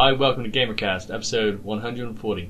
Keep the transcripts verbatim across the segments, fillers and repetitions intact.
Hi, welcome to GamerCast, episode one hundred forty.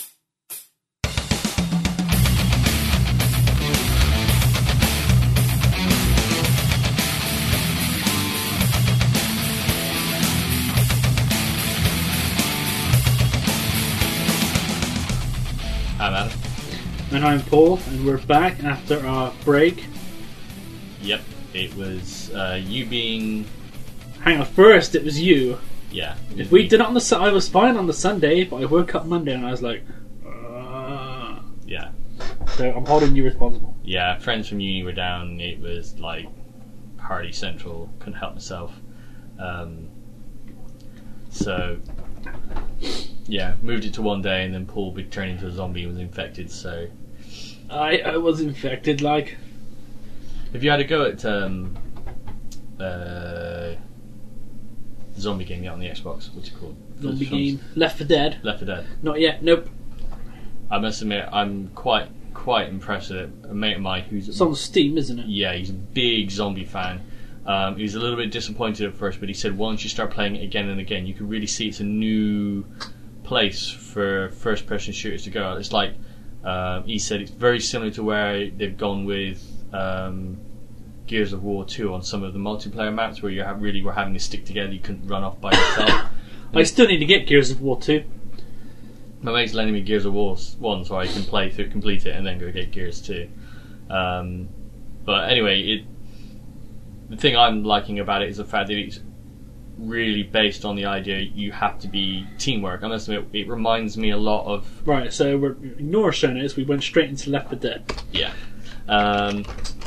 I'm Adam. And I'm Paul, and we're back after our break. Yep, it was uh, you being... Hang on, first it was you. Yeah. If we did it on the Su- I was fine on the Sunday, but I woke up Monday and I was like... Uh... Yeah. So I'm holding you responsible. Yeah, friends from uni were down, it was like party central, couldn't help myself. Um, so... Yeah, moved it to one day, and then Paul be turned into a zombie and was infected. So, I I was infected. Like, if you had a go at um, uh, zombie game on the Xbox, what's it called? Zombie game, Left four Dead. Left four Dead. Not yet. Nope. I must admit, I'm quite quite impressed with it. A mate of mine who's it's on Steam, isn't it? Yeah, he's a big zombie fan. Um, he was a little bit disappointed at first, but he said once you start playing it again and again, you can really see it's a new place for first-person shooters to go. It's like uh, he said, it's very similar to where they've gone with um, Gears of War two on some of the multiplayer maps, where you have, really were having to stick together. You couldn't run off by yourself. I still need to get Gears of War two. My mate's lending me Gears of War one, so I can play through, complete it, and then go get Gears two. Um, but anyway, it. The thing I'm liking about it is the fact that it's really based on the idea you have to be teamwork. I must admit, it reminds me a lot of... Right, so we're, ignore showing us, we went straight into Left four Dead. Yeah. Um,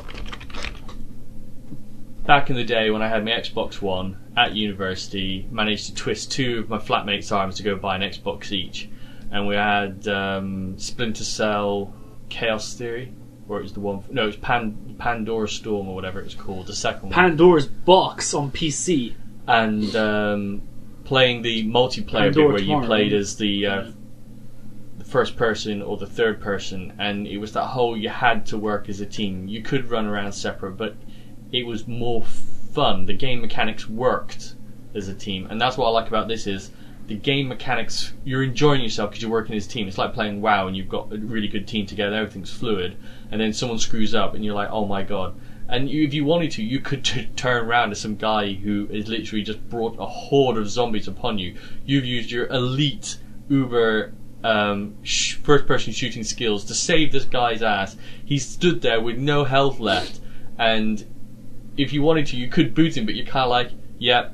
back in the day when I had my Xbox One at university, managed to twist two of my flatmates' arms to go buy an Xbox each. And we had um, Splinter Cell Chaos Theory. Or it was the one... No, it was Pan, Pandora Storm or whatever it was called, the second one. Pandora's Box on P C. And um, playing the multiplayer Pandora bit where tomorrow. you played as the, uh, the first person or the third person, and it was that whole you had to work as a team. You could run around separate, but it was more fun. The game mechanics worked as a team, and that's what I like about this is the game mechanics, you're enjoying yourself because you're working as a team. It's like playing WoW and you've got a really good team together, everything's fluid, and then someone screws up and you're like, oh my god. And you, if you wanted to, you could t- turn around to some guy who is literally just brought a horde of zombies upon you. You've used your elite uber um, sh- first-person shooting skills to save this guy's ass. He stood there with no health left, and if you wanted to, you could boot him, but you're kind of like, yeah,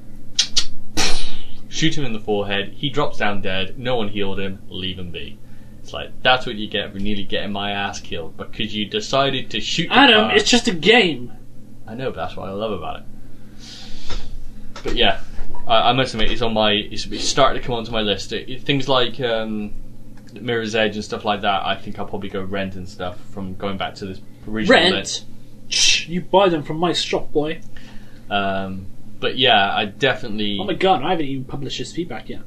shoot him in the forehead, he drops down dead, no one healed him, leave him be. It's like, that's what you get for nearly getting my ass killed, because you decided to shoot the Adam, car. it's just a game. I know, but that's what I love about it. But yeah, I, I must admit, it's on my, it's, it's starting to come onto my list. It, it, things like um, Mirror's Edge and stuff like that, I think I'll probably go rent and stuff from going back to this original Rent? list. Shh, you buy them from my shop, boy. Um, but yeah, I definitely... Oh my god, I haven't even published his feedback yet.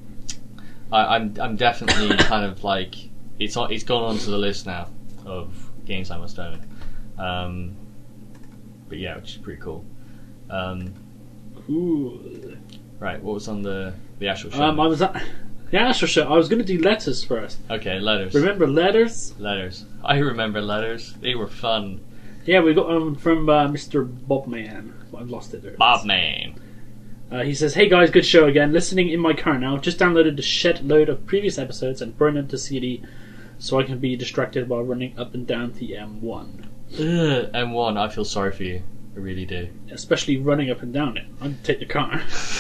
I, I'm I'm definitely kind of like it's on, it's gone onto the list now of games I must own. Um, but yeah, which is pretty cool. Um, Cool. right, what was on the the actual show? Um, I was at the Astro Show. I was going to do letters first. Okay, letters. Remember letters? Letters. I remember letters. They were fun. Yeah, we got one from uh, Mister Bobman. I've lost it there. Bobman. Uh, he says, "Hey guys, good show again. Listening in my car now. Just downloaded the shed load of previous episodes and burned them to C D so I can be distracted while running up and down the M one. Ugh, M one, I feel sorry for you. I really do. Especially running up and down it. I'd take the car.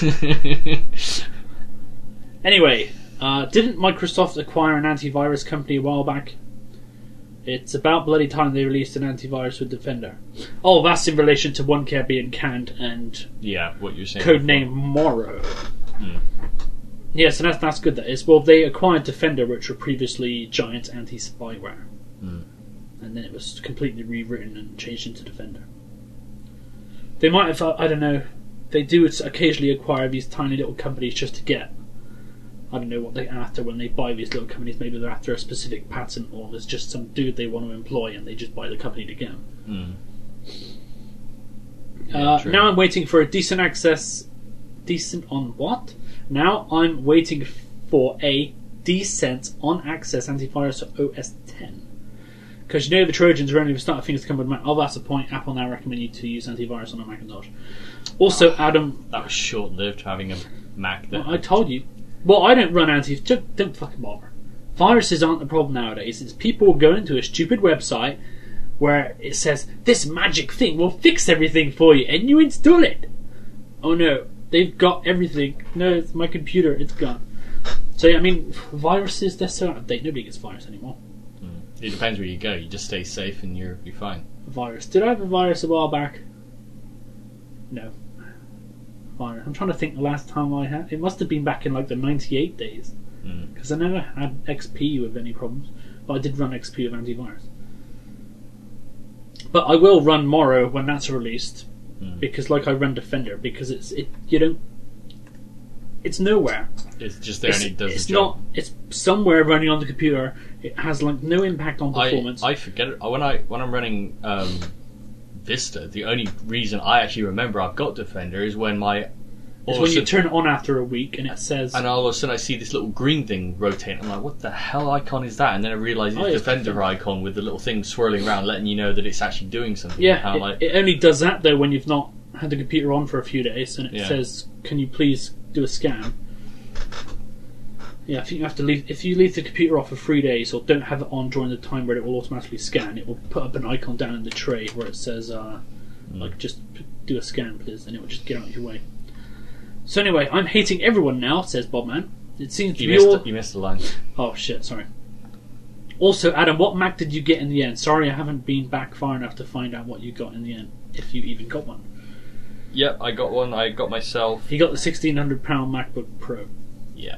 Anyway, uh, didn't Microsoft acquire an antivirus company a while back? It's about bloody time they released an antivirus with Defender. Oh, that's in relation to OneCare being canned and Yeah, what you're saying. codename Morrow. Hmm. Yes, and that's, that's good that is. Well, they acquired Defender, which were previously giant anti-spyware. Hmm. And then it was completely rewritten and changed into Defender. They might have, I don't know, they do occasionally acquire these tiny little companies just to get, I don't know what they're after when they buy these little companies. Maybe they're after a specific patent, or there's just some dude they want to employ and they just buy the company to get them. Mm. Yeah, Uh, true. now I'm waiting for a decent access, decent on what? Now I'm waiting for a decent on-access antivirus for O S ten. Because you know the Trojans are only the start of things to come with Mac. Oh, that's the point. Apple now recommend you to use antivirus on a Macintosh. Also, Adam... That was short-lived, having a Mac that... Well, I told you. Well, I don't run anti... Don't, don't fucking bother. Viruses aren't the problem nowadays. It's people going to a stupid website where it says, this magic thing will fix everything for you, and you install it. Oh no, they've got everything. No, it's my computer, it's gone. So, yeah, I mean, viruses, they're so out of date. Nobody gets virus anymore. Mm. It depends where you go. You just stay safe and you're, you're fine. Virus. Did I have a virus a while back? No. Virus. I'm trying to think the last time I had. It must have been back in like the ninety-eight days. Because mm. I never had X P with any problems. But I did run X P with antivirus. But I will run Morrow when that's released. Mm. Because like I run Defender. Because it's, it you don't... It's nowhere. It's just there it's, and it does it's the job. Not, it's somewhere running on the computer. It has like no impact on performance. I, I forget it. When, I, when I'm running um, Vista, the only reason I actually remember I've got Defender is when my... It's when you turn it on after a week and it says... And all of a sudden I see this little green thing rotate. I'm like, what the hell icon is that? And then I realise it's oh, the it's Defender Defender. icon with the little thing swirling around, letting you know that it's actually doing something. Yeah, it, like, it only does that though when you've not had the computer on for a few days and it yeah. says, can you please do a scan? Yeah, I think you have to leave. If you leave the computer off for three days or don't have it on during the time where it will automatically scan, it will put up an icon down in the tray where it says, uh, mm. like, just p- do a scan, please, and it will just get out of your way. So anyway, I'm hating everyone now, says Bobman. It seems to you be missed all... the, you missed the line. Oh shit, sorry. Also, Adam, what Mac did you get in the end? Sorry, I haven't been back far enough to find out what you got in the end, if you even got one. Yep, I got one. I got myself. He got the sixteen hundred pound MacBook Pro. Yeah.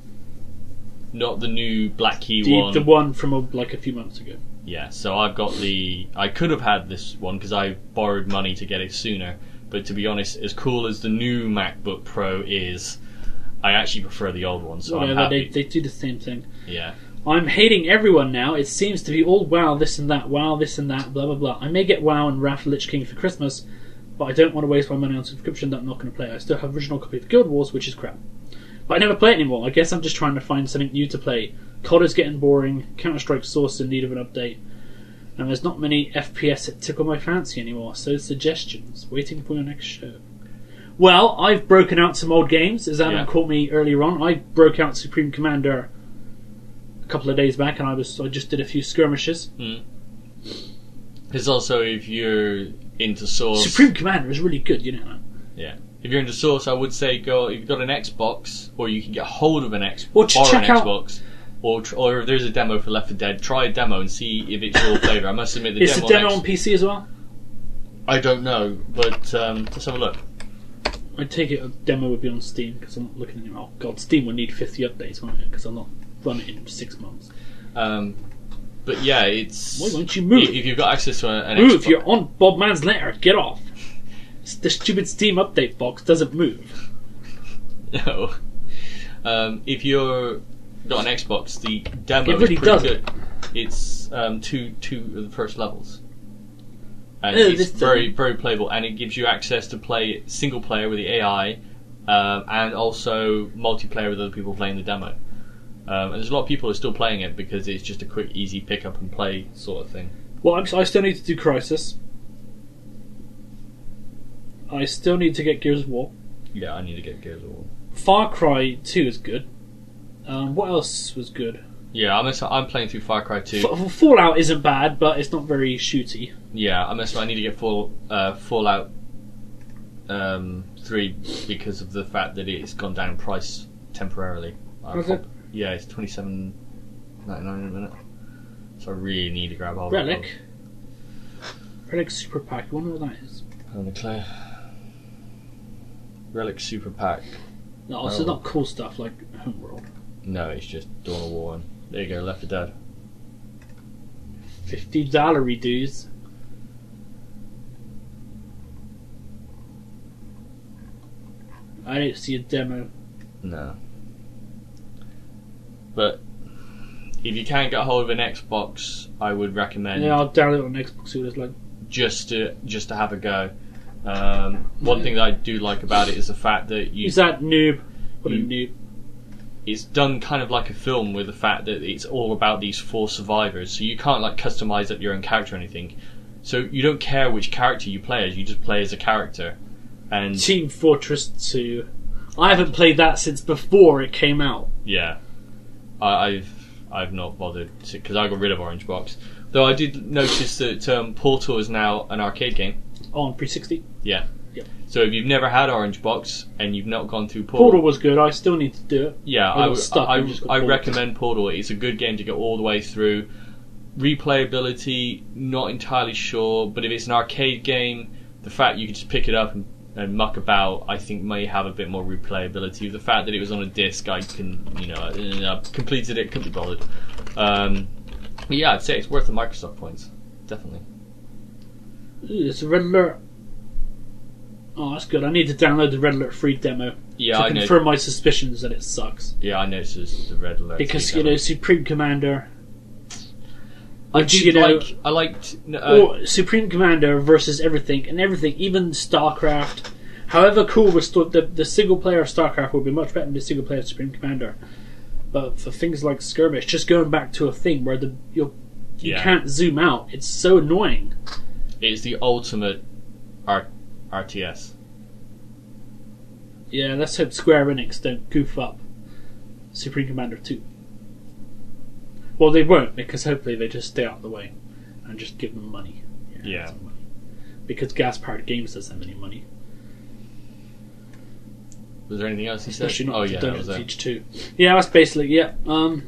Not the new Black Key the, one. The one from a, like a few months ago. Yeah, so I've got the... I could have had this one because I borrowed money to get it sooner. But to be honest, as cool as the new MacBook Pro is, I actually prefer the old one, so Whatever, I'm happy. They, they do the same thing. Yeah. I'm hating everyone now. It seems to be all WoW this and that, WoW this and that, blah blah blah. I may get WoW and Wrath of the Lich King for Christmas, but I don't want to waste my money on subscription that I'm not going to play. I still have original copy of Guild Wars, which is crap. But I never play it anymore. I guess I'm just trying to find something new to play. C O D is getting boring, Counter-Strike Source in need of an update, and there's not many F P S that tickle my fancy anymore, so suggestions. Waiting for your next show. Well, I've broken out some old games, as Adam yeah. caught me earlier on. I broke out Supreme Commander a couple of days back, and I was I just did a few skirmishes. Mm. There's also, if you're into Source... Supreme Commander is really good, you know that. Yeah. If you're into Source, I would say go. If you've got an Xbox, or you can get hold of an Xbox, Well, or check an out- Xbox, or tr- or if there's a demo for Left four Dead, try a demo and see if it's your flavour. I must admit, the Is demo, the demo on, on X- P C as well? I don't know, but um, let's have a look. I take it a demo would be on Steam because I'm not looking anymore. Oh god, Steam will need fifty updates, won't it? Because I'll not run it in six months. Um, but yeah, it's. Why won't you move? If, if you've got access to an Move! Xbox, You're on Bob Man's letter. Get off. The stupid Steam update box doesn't move. no. Um, if you're got an Xbox, the demo It really is pretty does. good. It's um, two two of the first levels. And Oh, it's this very, doesn't- very playable, and it gives you access to play single player with the A I, um, and also multiplayer with other people playing the demo. Um, and there's a lot of people who are still playing it because it's just a quick, easy pick up and play sort of thing. Well, I'm, I still need to do Crisis. I still need to get Gears of War. Yeah, I need to get Gears of War. Far Cry two is good. Um, what else was good? Yeah, I'm I'm playing through Far Cry two. F- Fallout isn't bad, but it's not very shooty. Yeah, I'm I need to get full uh, Fallout um, three because of the fact that it's gone down in price temporarily. I Has prob- it? Yeah, it's twenty-seven ninety-nine in a minute. So I really need to grab hold Relic. Relic Super Pack. I wonder what that is. of it. Clear. Relic Super Pack. No, it's Oh. not cool stuff like Homeworld. No, it's just Dawn of War. And there you go, Left four Dead. Fifty dollar dues. I didn't see a demo. No. But if you can't get hold of an Xbox, I would recommend Yeah, I'll download it on Xbox. See what it's like. just to just to have a go. Um, one thing that I do like about it is the fact that you Who's that noob? What a you, noob. it's done kind of like a film with the fact that it's all about these four survivors, so you can't like customize up your own character or anything. So you don't care which character you play as, you just play as a character. And Team Fortress two. I haven't played that since before it came out. yeah, I, I've I've not bothered because I got rid of Orange Box. Though I did notice that um, Portal is now an arcade game. On three sixty. Yeah. Yep. So if you've never had Orange Box and you've not gone through Portal, Portal was good. I still need to do it. yeah, I I, got would- stuck I, and just got I bored. recommend Portal. It's a good game to get all the way through. Replayability, not entirely sure, but if it's an arcade game, the fact you can just pick it up and, and muck about, I think may have a bit more replayability. The fact that it was on a disc, I can, you know, I completed it, couldn't be bothered. Um, but yeah, I'd say it's worth the Microsoft points, definitely. Ooh, it's a Red Alert. Oh, that's good. I need to download the Red Alert free demo Yeah, to I know. confirm my suspicions that it sucks. Yeah, I noticed the red alert. Because, you know, Supreme Commander... I which, did you know, like. I liked. Uh, or Supreme Commander versus everything, and everything, even StarCraft. However cool was st- the, the single player of StarCraft would be much better than the single player of Supreme Commander. But for things like Skirmish, just going back to a thing where the you're, you Yeah. can't zoom out, it's so annoying. It's the ultimate R- RTS. Yeah, let's hope Square Enix don't goof up Supreme Commander two. Well, they won't, because hopefully they just stay out of the way and just give them money. Yeah. some money. Because gas-powered games doesn't have any money. Was there anything else you said? Especially not Oh to yeah, that Donut was it. Siege two. Yeah, that's basically yeah. Um,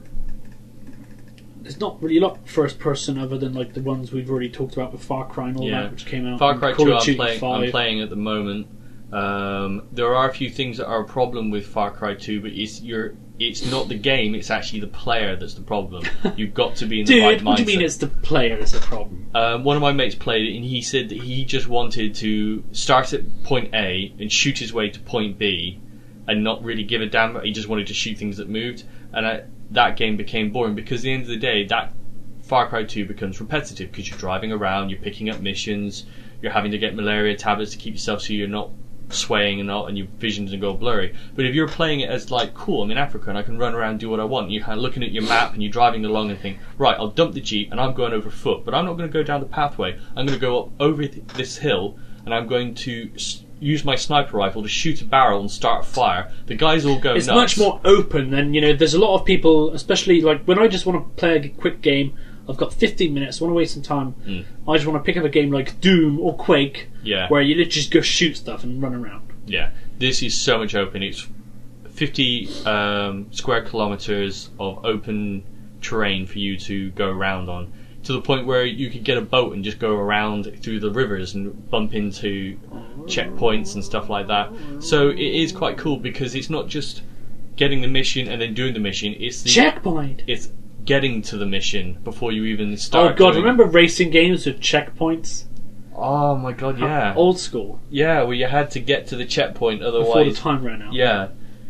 there's not really a lot first person other than like the ones we've already talked about with Far Cry and all Yeah. that, which came out. Far and Cry Call two, of I'm Duty playing. I'm five. playing at the moment. Um, there are a few things that are a problem with Far Cry two, but it's you're. It's not the game; it's actually the player that's the problem. You've got to be in the Dude, right mindset. what do you mean it's the player that's a problem? Um, one of my mates played it, and he said that he just wanted to start at point A and shoot his way to point B, and not really give a damn. He just wanted to shoot things that moved, and I, that game became boring because at the end of the day, that Far Cry two becomes repetitive because you're driving around, you're picking up missions, you're having to get malaria tablets to keep yourself so you're not swaying and not, and your visions and go blurry. But if you're playing it as like, cool, I'm in Africa and I can run around and do what I want, and you're kind of looking at your map and you're driving along and think, right, I'll dump the jeep and I'm going over foot, but I'm not going to go down the pathway. I'm going to go up over th- this hill and I'm going to s- use my sniper rifle to shoot a barrel and start a fire. The guys all go It's nuts. much more open than, you know, there's a lot of people, especially like when I just want to play a quick game, I've got fifteen minutes, I want to waste some time, Mm. I just want to pick up a game like Doom or Quake, Yeah. where you literally just go shoot stuff and run around. Yeah, this is so much open. It's fifty um, square kilometers of open terrain for you to go around on, to the point where you could get a boat and just go around through the rivers and bump into checkpoints and stuff like that. So it is quite cool because it's not just getting the mission and then doing the mission. It's the Checkpoint! it's getting to the mission before you even Oh start. god, doing- remember racing games with checkpoints? Oh my god, yeah, Old school. yeah. Well, you had to get to the checkpoint, Before the otherwise. time ran out. Yeah.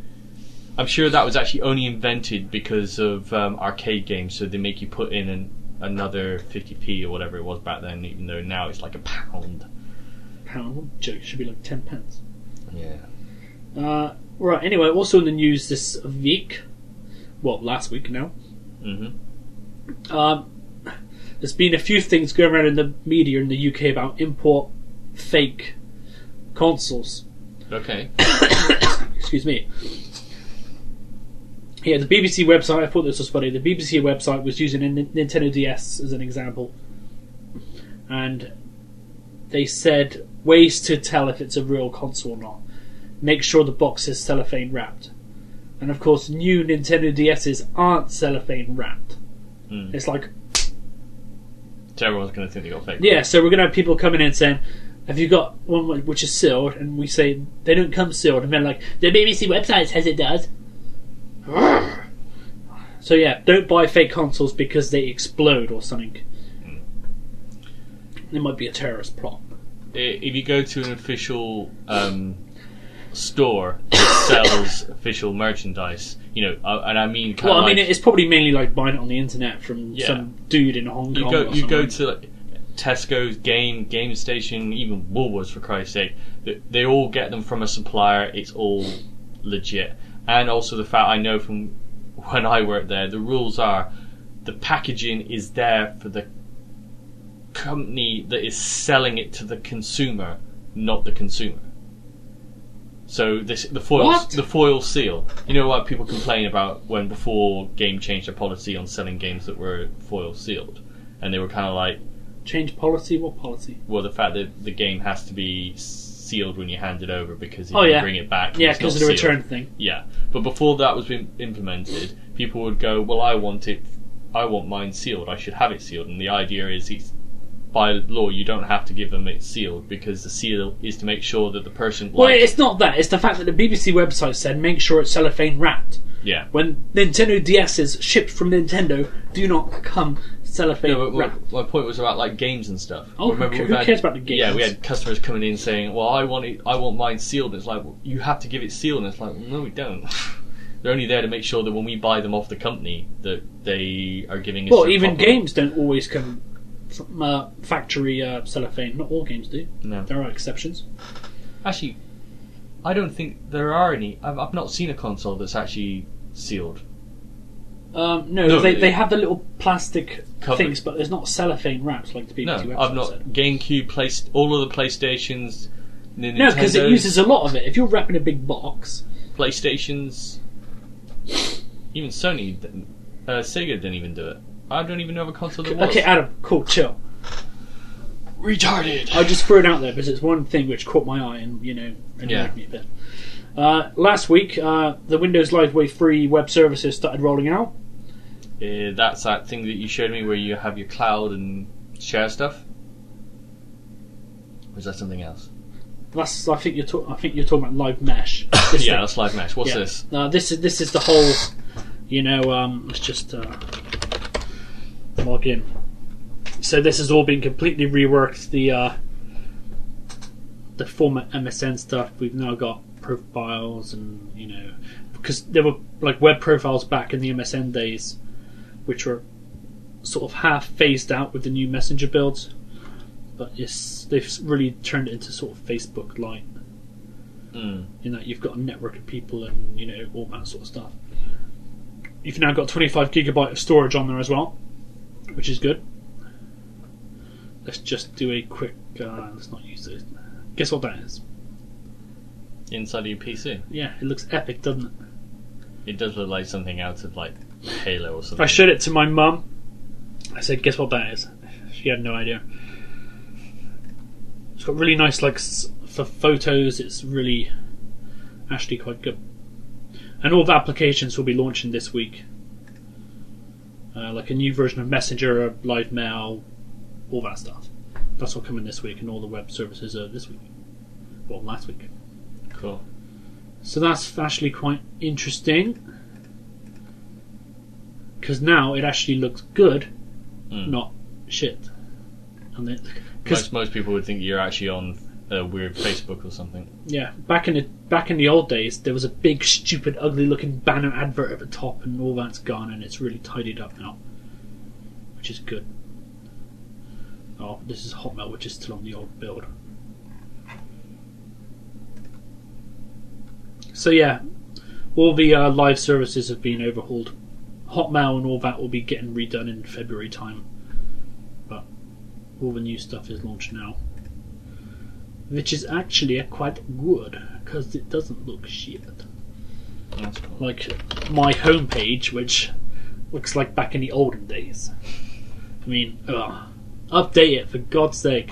I'm sure that was actually only invented because of um, arcade games, so they make you put in an, another fifty p or whatever it was back then, even though now it's like a pound. Pound joke, it should be like ten pence. Yeah. Uh, right, anyway, also in the news this week, well, last week now, Mm-hmm. um, there's been a few things going around in the media in the U K about import fake consoles. Okay. Excuse me. Yeah, the B B C website, I thought this was funny, the B B C website was using a N- Nintendo D S as an example. And they said ways to tell if it's a real console or not. Make sure the box is cellophane wrapped. And of course, new Nintendo DS's aren't cellophane wrapped. Mm. It's like, So everyone's going to think they got fake. yeah, so we're going to have people coming in saying, have you got one which is sealed? And we say, they don't come sealed. And they're like, the B B C website says it does. So yeah, don't buy fake consoles because they explode or something. Mm. It might be a terrorist plot. I- If you go to an official um, store that sells official merchandise, you know, uh, and I mean, kind Well, of I mean, like, it's probably mainly like buying it on the internet from Yeah. some dude in Hong Kong. you go, or you go something. to like, Tesco's, Game, Game Station, even Woolworths, for Christ's sake. They, they all get them from a supplier. It's all legit. And also the fact I know from when I worked there, the rules are the packaging is there for the company that is selling it to the consumer, not the consumer. So this the foil What? the foil seal. You know what people complain about when before Game changed their policy on selling games that were foil sealed, and they were kind of like, Change policy? What policy? well, the fact that the game has to be sealed when you hand it over because if Oh, you yeah. bring it back, Yeah, it's because not of the sealed. return thing. Yeah, but before that was being implemented, people would go, well, I want it, I want mine sealed. I should have it sealed. And the idea is, it's, by law, you don't have to give them it sealed because the seal is to make sure that the person. Well, likes it's not that. It's the fact that the B B C website said make sure it's cellophane wrapped. Yeah. When Nintendo D S's shipped from Nintendo do not come cellophane No, but my, wrapped. my point was about like games and stuff. Oh, Remember who, we've who had- cares about the games? Yeah, we had customers coming in saying, "Well, I want it, I want mine sealed." And it's like, well, you have to give it sealed. And it's like, well, no, we don't. They're only there to make sure that when we buy them off the company, that they are giving us. Well, the even proper- games don't always come from uh, factory uh, cellophane. Not all games do. No. There are exceptions. Actually, I don't think there are any. I've, I've not seen a console that's actually sealed. Um, no, No, they, it- they have the little plastic Cover. things, but there's not cellophane wrapped like the B B No, C website I've not. said. GameCube, play, all of the PlayStations, the No, because it Nintendos, uses a lot of it. If you're wrapping a big box, PlayStations, even Sony, didn't- uh, Sega didn't even do it. I don't even know of a console that was. okay, Adam, cool, chill. Retarded. I just threw it out there because it's one thing which caught my eye and, you know, annoyed Yeah. me a bit. Uh, last week, uh, the Windows Live Wave three web services started rolling out. Uh, that's that thing that you showed me where you have your cloud and share stuff. Or is that something else? That's I think you're talk- I think you're talking about Live Mesh. This yeah, thing. that's Live Mesh. What's Yeah. this? Uh, this is this is the whole, you know. Um, let's just uh, log in. So this has all been completely reworked. The uh, the former M S N stuff. We've now got profiles, and you know, because there were like web profiles back in the M S N days, which were sort of half phased out with the new Messenger builds. But it's they've really turned it into sort of Facebook light. Mm. In that you've got a network of people and you know all that sort of stuff. You've now got twenty-five gigabyte of storage on there as well, which is good. Let's just do a quick. Uh, let's not use it. Guess what that is? Inside of your P C. Yeah, it looks epic, doesn't it? It does look like something out of like Halo or something. I showed it to my mum. I said, "Guess what that is?" She had no idea. It's got really nice, like s- for photos. It's really actually quite good. And all the applications will be launching this week. Uh, like a new version of Messenger, Live Mail, all that stuff. That's all coming this week, and all the web services are this week. Well, last week. Cool. So that's actually quite interesting. Because now it actually looks good, Mm. not shit. And it, Most most people would think you're actually on a weird Facebook or something. yeah, back in the back in the old days, there was a big, stupid, ugly-looking banner advert at the top, and all that's gone, and it's really tidied up now, which is good. Oh, this is Hotmail, which is still on the old build. So yeah, all the uh, live services have been overhauled. Hotmail and all that will be getting redone in February time, but all the new stuff is launched now. Which is actually quite good, because it doesn't look shit. That's cool. Like my homepage, which looks like back in the olden days. I mean, ugh. Update it, for God's sake.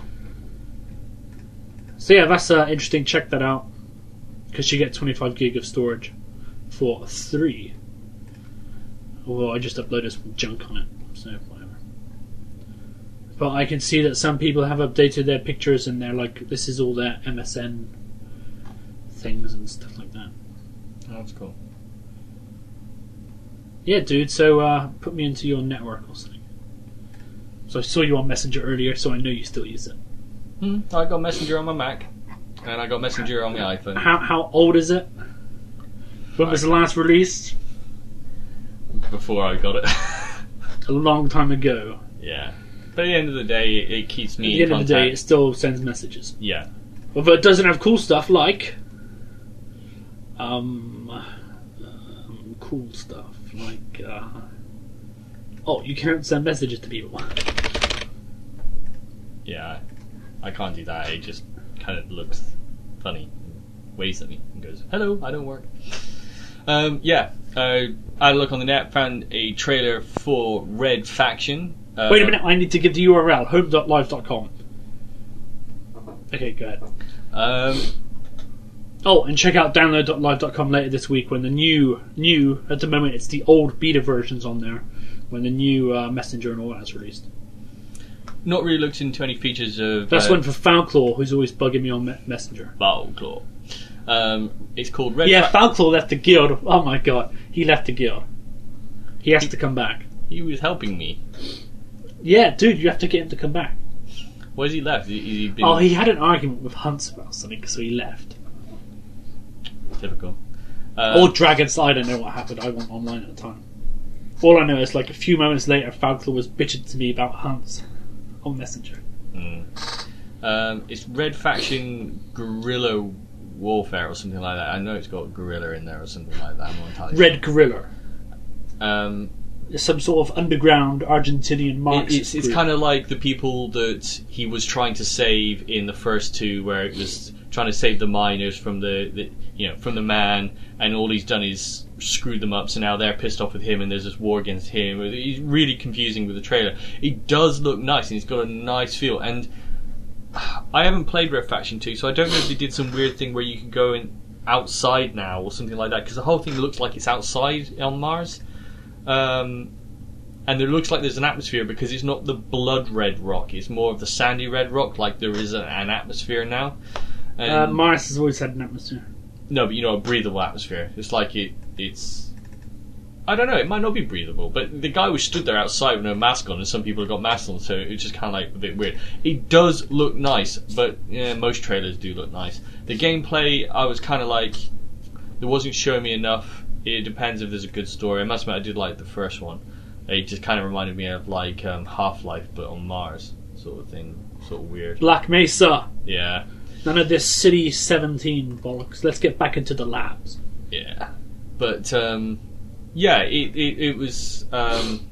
So yeah, that's uh, interesting, check that out. Because you get twenty-five gig of storage for three. Although I just uploaded some junk on it, so whatever. But I can see that some people have updated their pictures and they're like, this is all their M S N things and stuff like that. That's cool. Yeah, dude, so uh, put me into your network or something. So I saw you on Messenger earlier, so I know you still use it. Hmm. I got Messenger on my Mac, and I got Messenger on my iPhone. How how old is it? When was the last released? Before I got it. A long time ago. Yeah. But at the end of the day, it, it keeps me At the in end of the contact. day, it still sends messages. Yeah. Although it doesn't have cool stuff like Um, um, cool stuff like uh, oh, you can't send messages to people. Yeah, I can't do that. It just kind of looks funny. Waves at me and goes, "Hello, I don't work." Um, yeah, uh, I had a look on the net, found a trailer for Red Faction. Uh, Wait a minute, I need to give the U R L home dot live dot com. Okay, go ahead. Um, oh, and check out download dot live dot com later this week when the new, new, at the moment it's the old beta versions on there, when the new uh, Messenger and all that's released. Not really looked into any features of... That's uh, one for Falclaw, who's always bugging me on me- Messenger. Falclaw. Um, it's called Red Yeah, Fa- Falclaw left the guild. Oh my god, he left the guild. He has to come back. He was helping me. Yeah, dude, you have to get him to come back. Where's he left? He, he been Oh, he had an argument with Hunts about something, so he left. typical. Uh, Or Dragons, I don't know what happened. I wasn't online at the time. All I know is, like, a few moments later, Falclaw was bitching to me about Hunts on Messenger. mm. um, it's Red Faction Guerrilla Warfare or something like that. I know it's got Guerrilla in there or something like that. I'm not entirely Red Guerrilla. sure. Um, Some sort of underground Argentinian Marxist It, it's it's group. kind of like the people that he was trying to save in the first two, where it was trying to save the miners from the, the you know from the man, and all he's done is screwed them up. So now they're pissed off with him, and there's this war against him. He's really confusing with the trailer. It does look nice, and it's got a nice feel. And I haven't played Red Faction two, so I don't know if they did some weird thing where you can go in outside now or something like that, because the whole thing looks like it's outside on Mars. Um, and it looks like there's an atmosphere because it's not the blood red rock, it's more of the sandy red rock, like there is a, an atmosphere now. And Uh, Mars has always had an atmosphere. no, but you know, a breathable atmosphere. It's like it, it's... I don't know, it might not be breathable, but the guy was stood there outside with no mask on, and some people have got masks on, so it's just kind of like a bit weird. It does look nice, but yeah, most trailers do look nice. The gameplay, I was kind of like, it wasn't showing me enough. It depends if there's a good story. I must admit, I did like the first one. It just kind of reminded me of like um, Half-Life, but on Mars, sort of thing, sort of weird. Black Mesa. Yeah, None of this City seventeen bollocks. Let's get back into the labs. yeah, but um, yeah, it it, it was um,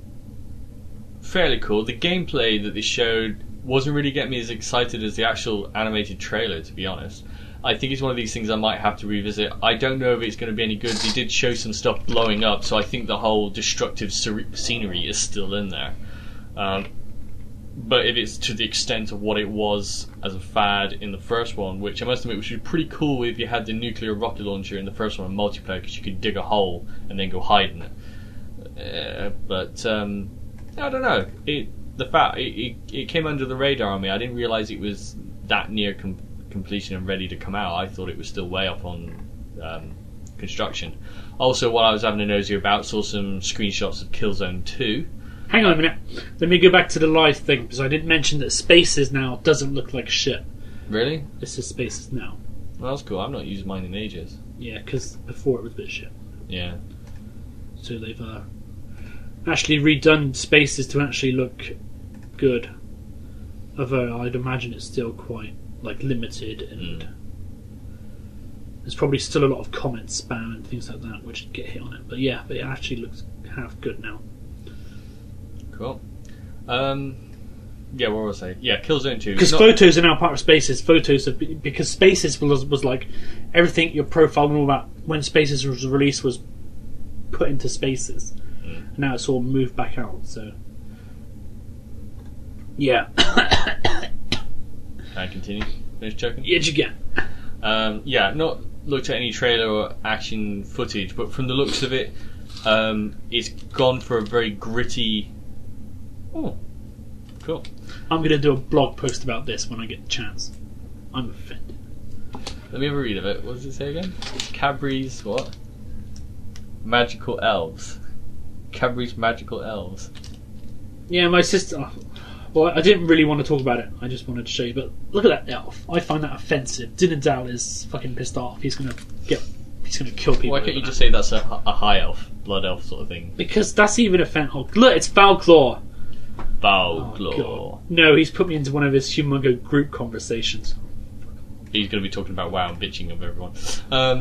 fairly cool. The gameplay that they showed wasn't really getting me as excited as the actual animated trailer, to be honest. I think it's one of these things I might have to revisit. I don't know if it's going to be any good. They did show some stuff blowing up, so I think the whole destructive scenery is still in there. Um, but if it's to the extent of what it was as a fad in the first one, which I must admit which would be pretty cool if you had the nuclear rocket launcher in the first one in multiplayer, because you could dig a hole and then go hide in it. Uh, but um, I don't know. It the fact it, it, it came under the radar on me. I didn't realise it was that near com- completion and ready to come out. I thought it was still way up on um, construction. Also, while I was having a nosy about, saw some screenshots of Killzone two. Hang on a minute. Let me go back to the live thing, because I didn't mention that Spaces now doesn't look like shit. Really? This is Spaces now. Well, that's cool. I've not used mine in ages. Yeah, because before it was a bit shit. Yeah. So they've uh, actually redone Spaces to actually look good. Although I'd imagine it's still quite like limited, and Mm. there's probably still a lot of comment spam and things like that which get hit on it. But yeah, but it actually looks half good now. Cool. Um, yeah, what was I saying? Yeah, Killzone two. Because Not- photos are now part of Spaces. Photos have been, because Spaces was was like everything your profile and all that when Spaces was released was put into Spaces. Mm. And now it's all moved back out. So yeah, Can I continue? Finish choking? yet again. Um, yeah, not looked at any trailer or action footage, but from the looks of it, um, it's gone for a very gritty. Oh, cool. I'm going to do a blog post about this when I get the chance. I'm offended. Let me have a read of it. What does it say again? Cadbury's what? Magical elves. Cadbury's magical elves. Yeah, my sister. oh, Well, I didn't really want to talk about it. I just wanted to show you. But look at that elf. I find that offensive. Dinadal is fucking pissed off. He's gonna get. He's gonna kill people. Why can't over you that. just say that's a, a high elf, blood elf sort of thing? Because that's even offensive. Oh, look, it's Valclaw. Bow Oh, claw. God. No, he's put me into one of his Humongo group conversations. He's going to be talking about WoW and bitching of everyone. Um,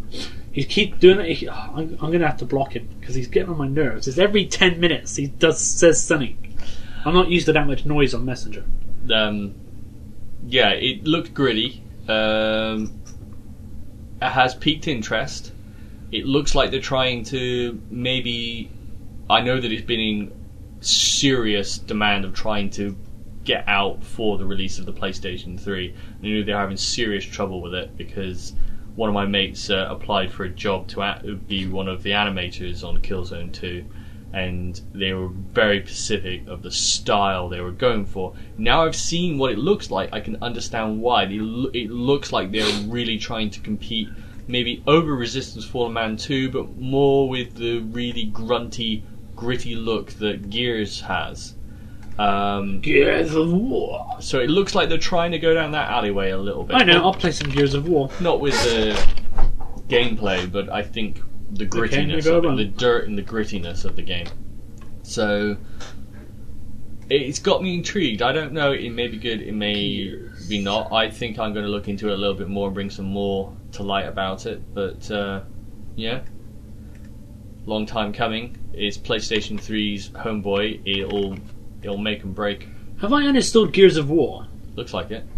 He keeps doing it. He, oh, I'm, I'm going to have to block him because he's getting on my nerves. It's every ten minutes he does says something. I'm not used to that much noise on Messenger. Um, yeah, it looked gritty. Um, it has piqued interest. It looks like they're trying to maybe... I know that it's been in serious demand of trying to get out for the release of the PlayStation three. I knew they're having serious trouble with it because one of my mates uh, applied for a job to a- be one of the animators on Killzone two, and they were very specific of the style they were going for. Now I've seen what it looks like, I can understand why. They lo- it looks like they're really trying to compete maybe over Resistance Fallen Man two, but more with the really grunty, gritty look that Gears has. Um, Gears of War. So it looks like they're trying to go down that alleyway a little bit. I know, I'll play some Gears of War. Not with the gameplay, but I think the grittiness Okay, of go it, on. the dirt and the grittiness of the game. So it's got me intrigued. I don't know, it may be good, it may be not. I think I'm going to look into it a little bit more and bring some more to light about it. But uh, yeah, long time coming. It's PlayStation three's homeboy. It'll it'll make and break. Have I uninstalled Gears of War? Looks like it.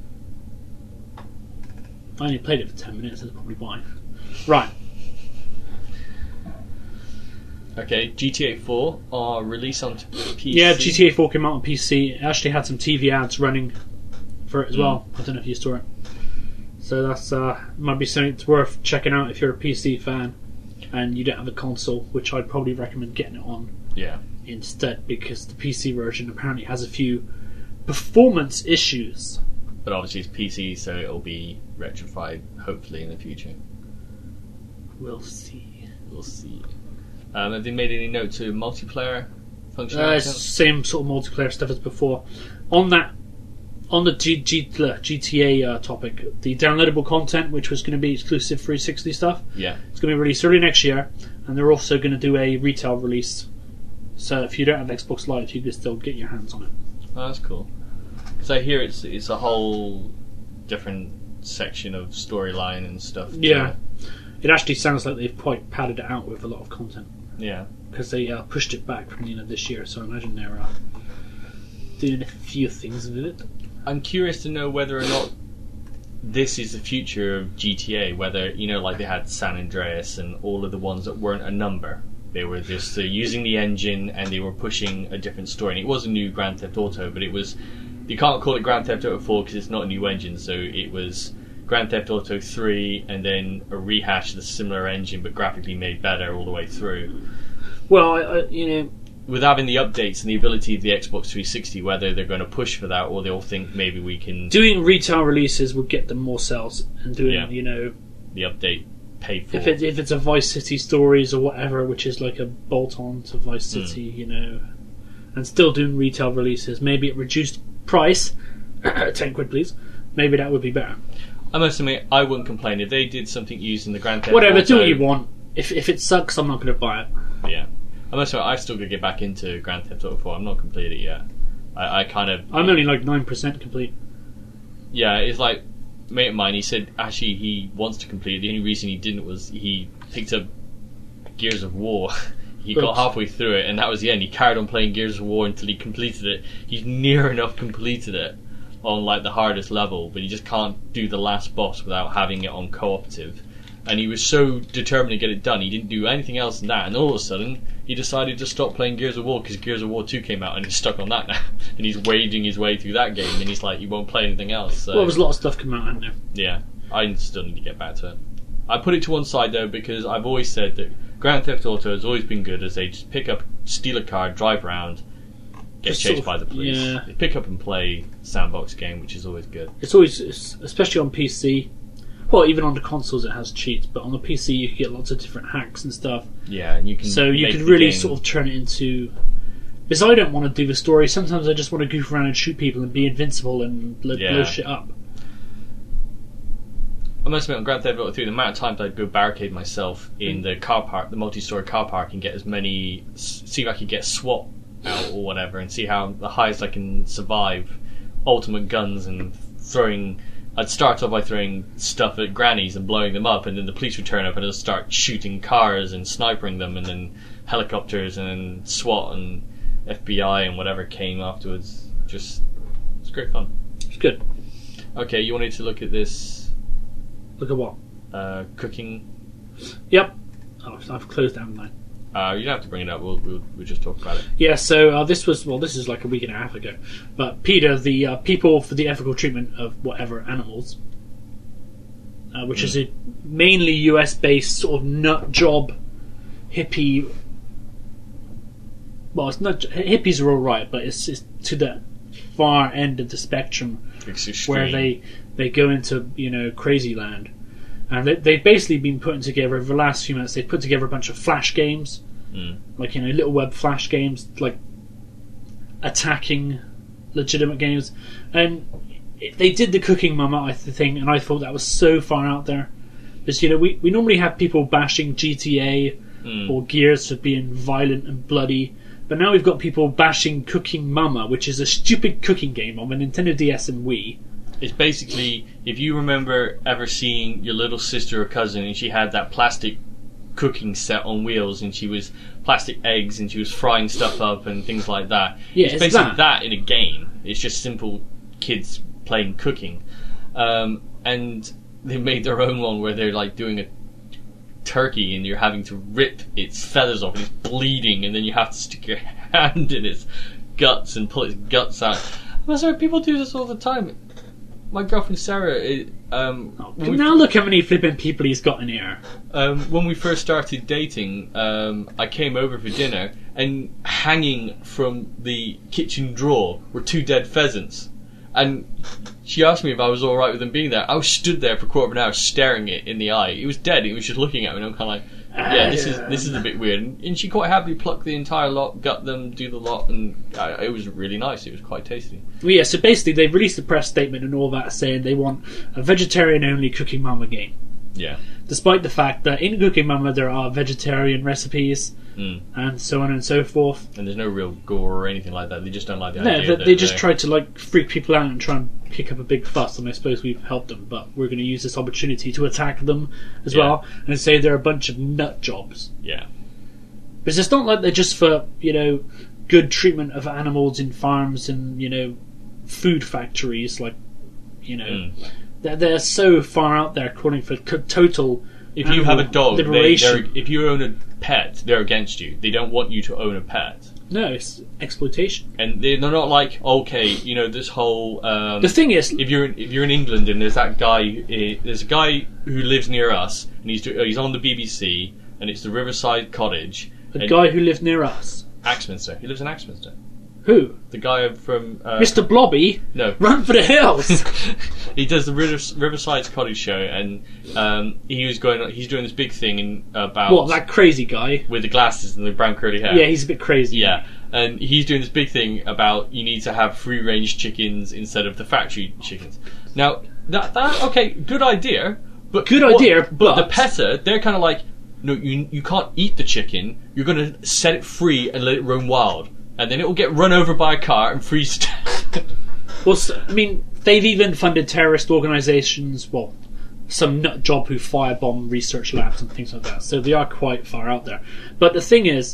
I only played it for ten minutes, that's probably why. Right. Okay, G T A four are released on P C. Yeah, G T A four came out on P C. It actually had some T V ads running for it as well. I don't know if you saw it. So that's uh, might be something that's worth checking out if you're a P C fan and you don't have a console, which I'd probably recommend getting it on Yeah. instead, because the P C version apparently has a few performance issues. But obviously it's P C, so it'll be rectified, hopefully, in the future. We'll see. We'll see. Um, have they made any note to multiplayer Uh, functionality? it's the same sort of multiplayer stuff as before. On that, on the G, G, G T A uh, topic, the downloadable content, which was going to be exclusive three sixty stuff, Yeah. it's going to be released early next year, and they're also going to do a retail release. So if you don't have Xbox Live, you can still get your hands on it. Oh, that's cool. So I hear it's it's a whole different section of storyline and stuff. to- Yeah. It actually sounds like they've quite padded it out with a lot of content, Yeah. because they uh, pushed it back from the end of this year, so I imagine they're uh, doing a few things with it. I'm curious to know whether or not this is the future of G T A. Whether, you know, like they had San Andreas and all of the ones that weren't a number. They were just uh, using the engine and they were pushing a different story. And it was a new Grand Theft Auto, but it was... You can't call it Grand Theft Auto four because it's not a new engine, so it was Grand Theft Auto three and then a rehash of the similar engine but graphically made better all the way through. Well, I, I, you know, With having the updates and the ability of the Xbox three sixty, whether they're going to push for that or they'll think maybe we can... doing retail releases would get them more sales, and doing, Yeah. you know, the update paid for. if it, if it's a Vice City Stories or whatever, which is like a bolt-on to Vice City, you know, and still doing retail releases, maybe at reduced price, ten quid please, maybe that would be better. I must admit, I wouldn't complain if they did something using the Grand Theft Whatever, Auto. do what you want. If if it sucks, I'm not going to buy it. Yeah. I must admit, I've still got to get back into Grand Theft Auto four. I'm not completed yet. I, I kind of... I'm only like nine percent complete. Yeah, it's like a mate of mine, he said actually he wants to complete it. The only reason he didn't was he picked up Gears of War. He got Oops. halfway through it and that was the end. He carried on playing Gears of War until he completed it. He's near enough completed it on like the hardest level, but he just can't do the last boss without having it on cooperative. And he was so determined to get it done, he didn't do anything else than that. And all of a sudden, he decided to stop playing Gears of War because Gears of War two came out and he's stuck on that now. And he's wading his way through that game and he's like, he won't play anything else. So. Well, there's a lot of stuff coming out, isn't there? Yeah, I still need to get back to it. I put it to one side though because I've always said that Grand Theft Auto has always been good as they just pick up, steal a car, drive around, get Just chased sort by of- the police. yeah. They pick up and play sandbox game, which is always good. It's always, it's, especially on P C. Well, even on the consoles it has cheats, but on the P C you can get lots of different hacks and stuff. Yeah, and you can. So you make could the really game- sort of turn it into... Because I don't want to do the story. Sometimes I just want to goof around and shoot people and be invincible and blow, Yeah. blow shit up. I must admit, on Grand Theft Auto three, the amount of times I'd go barricade myself in the car park, the multi-story car park, and get as many, see if I could get SWAT out or whatever, and see how the highest I can survive. Ultimate guns and throwing I'd start off by throwing stuff at grannies and blowing them up, and then the police would turn up and I'd start shooting cars and snipering them, and then helicopters and then SWAT and F B I and whatever came afterwards. Just, it's great fun. It's good. Okay, you wanted to look at this Look at what? uh, cooking. Yep. Oh, I've closed down mine. Uh, you don't have to bring it up. We'll we'll, we'll just talk about it. Yeah, so uh, this was, well, this is like a week and a half ago. But PETA, the uh, People for the Ethical Treatment of Whatever Animals, uh, which mm. is a mainly U S-based sort of nut job hippie. Well, it's not hippies are all right, but it's, it's to the far end of the spectrum where they they go into, you know, crazy land. And they, they've basically been putting together, over the last few months, they've put together a bunch of flash games, mm. like, you know, little web flash games, like attacking legitimate games. And it, they did the Cooking Mama I thing, and I thought that was so far out there. Because, you know, we, we normally have people bashing G T A mm. or Gears for being violent and bloody, but now we've got people bashing Cooking Mama, which is a stupid cooking game on the Nintendo D S and Wii. It's basically, if you remember ever seeing your little sister or cousin and she had that plastic cooking set on wheels and she was plastic eggs and she was frying stuff up and things like that. Yeah, it's, it's basically that. that in a game. It's just simple kids playing cooking. Um, and they made their own one where they're like doing a turkey and you're having to rip its feathers off and it's bleeding, and then you have to stick your hand in its guts and pull its guts out. I'm sorry, people do this all the time. My girlfriend Sarah, it, um, oh, now look how many flipping people he's got in here. Um, when we first started dating, um, I came over for dinner, and hanging from the kitchen drawer were two dead pheasants. And she asked me if I was all right with them being there. I was stood there for a quarter of an hour staring it in the eye. It was dead. It was just looking at me, and I'm kind of like, yeah, this is this is a bit weird. And she quite happily plucked the entire lot, gut them, do the lot, and uh, it was really nice. It was quite tasty. Well, yeah, so basically they've released a press statement and all that saying they want a vegetarian-only Cooking Mama game. Yeah. Despite the fact that in Cooking Mama there are vegetarian recipes mm. and so on and so forth. And there's no real gore or anything like that. They just don't like the no, idea. No, they, they just they're... tried to like freak people out and try and kick up a big fuss, and I suppose we've helped them, but we're going to use this opportunity to attack them as yeah. well and say they're a bunch of nut jobs. Yeah. Because it's not like they're just for, you know, good treatment of animals in farms and, you know, food factories, like, you know, mm. they're, they're so far out there calling for total if you have a dog, they, liberation. if you own a pet, they're against you. They don't want you to own a pet. No, it's exploitation. And they're not like, okay, you know, this whole... Um, the thing is... If you're, in, if you're in England and there's that guy... Uh, there's a guy who lives near us, and he's do, uh, he's on the B B C, and it's the Riverside Cottage. A guy who lives near us? Axminster. He lives in Axminster. Who? The guy from... Uh, Mister Blobby? No. Run for the hills! He does the Rivers, Riverside Cottage show, and um, he was going. On, he's doing this big thing in, about... What, that crazy guy? With the glasses and the brown curly hair. Yeah, he's a bit crazy. Yeah, and he's doing this big thing about you need to have free-range chickens instead of the factory chickens. Now, that, that okay, good idea, but... Good what, idea, but... but... the PETA, they're kind of like, no, you, you can't eat the chicken, you're going to set it free and let it roam wild. And then it will get run over by a car and freeze. Well, I mean, they've even funded terrorist organisations, well, some nut job who firebomb research labs and things like that. So they are quite far out there. But the thing is,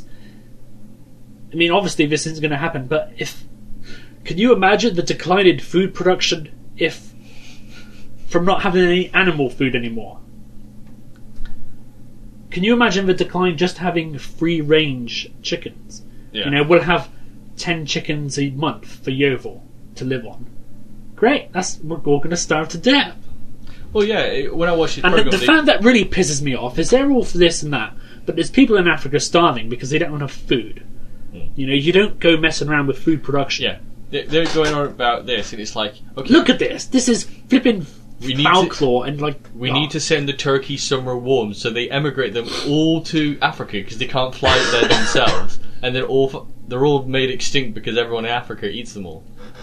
I mean, obviously this isn't going to happen, but if... Can you imagine the decline in food production if... from not having any animal food anymore? Can you imagine the decline just having free-range chickens? Yeah. You know, we'll have ten chickens a month for Yeovil to live on. Great, that's we're all going to starve to death. Well, yeah, when I watch this and program... the, the they... fact that really pisses me off is they're all for this and that, but there's people in Africa starving because they don't have enough food. Mm. You know, you don't go messing around with food production. Yeah, they're, they're going on about this, and it's like... okay, look at this, this is flipping folklore, and like... We oh. need to send the turkeys somewhere warm, so they emigrate them all to Africa because they can't fly there themselves. And they're all they're all made extinct because everyone in Africa eats them all.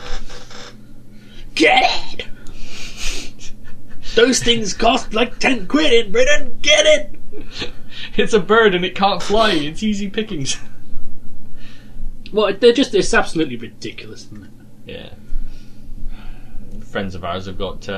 Get it! Those things cost like ten quid in Britain. Get it! It's a bird and it can't fly. It's easy pickings. Well, they're just it's absolutely ridiculous, isn't it? Yeah. Friends of ours have got um,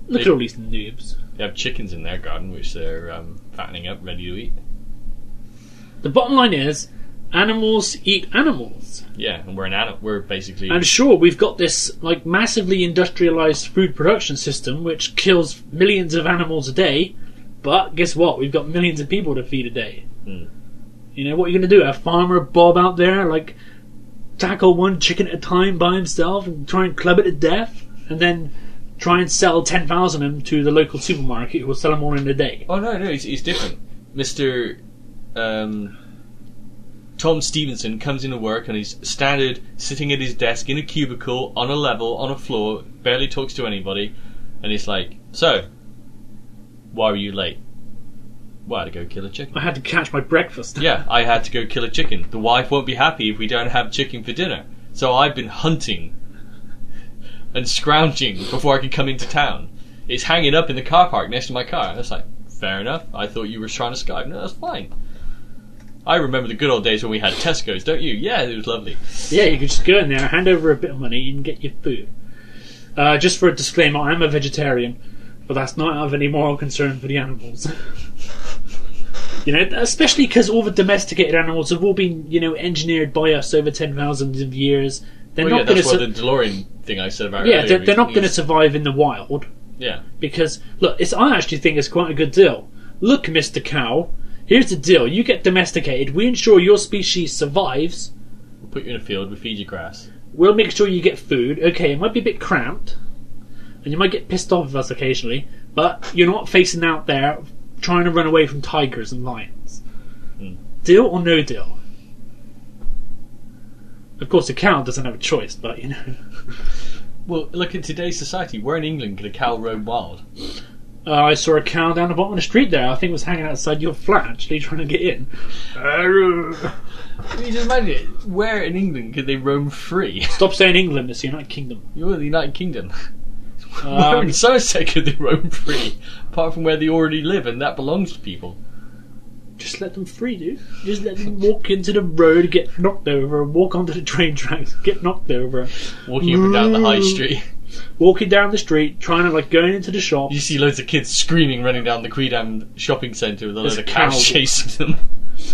Look They- at all these noobs. They have chickens in their garden, which they're um, fattening up, ready to eat. The bottom line is, animals eat animals. Yeah, and we're an animal. We're basically And sure, we've got this like massively industrialized food production system which kills millions of animals a day, but guess what? We've got millions of people to feed a day. Mm. You know, what are you going to do? Have Farmer Bob out there, like, tackle one chicken at a time by himself and try and club it to death? And then try and sell ten thousand of them to the local supermarket who will sell them all in a day? Oh no, no, it's, it's different. Mister Um, Tom Stevenson comes into work and he's standard sitting at his desk in a cubicle on a level on a floor, barely talks to anybody, and he's like, "So, why were you late?" "Well, I had to go kill a chicken." I had to catch my breakfast. "Yeah, I had to go kill a chicken. The wife won't be happy if we don't have chicken for dinner. So I've been hunting and scrounging before I could come into town. It's hanging up in the car park next to my car." And it's like, fair enough. I thought you were trying to Skype. No, that's fine. I remember the good old days when we had Tesco's, don't you? Yeah, it was lovely. Yeah, you could just go in there, hand over a bit of money, and get your food. Uh, just for a disclaimer, I'm a vegetarian, but that's not out of any moral concern for the animals. You know, especially because all the domesticated animals have all been, you know, engineered by us over ten thousands of years. They're Well, yeah, not going that's to. what the DeLorean thing I said about Yeah, earlier they're, they're not is- going to survive in the wild Yeah. because look, it's I actually think it's quite a good deal. Look, Mister Cow, here's the deal: you get domesticated, we ensure your species survives. We'll put you in a field, we feed you grass. We'll make sure you get food. Okay, it might be a bit cramped, and you might get pissed off with us occasionally, but you're not facing out there trying to run away from tigers and lions. Mm. Deal or no deal? Of course, a cow doesn't have a choice, but you know. Well, look at today's society. Where in England could a cow roam wild? Uh, I saw a cow down the bottom of the street there. I think it was hanging outside your flat, actually, trying to get in. Can you just imagine it? Where in England could they roam free? Stop saying England, it's the United Kingdom. You're in the United Kingdom. Where Um, in Somerset could they roam free? Apart from where they already live, and that belongs to people. Just let them free, dude. Just let them walk into the road, get knocked over, walk onto the train tracks, get knocked over. Walking up and down the high street. Walking down the street, trying to, like, going into the shop. You see loads of kids screaming running down the Queendam shopping centre with a There's load of cows cows. chasing them.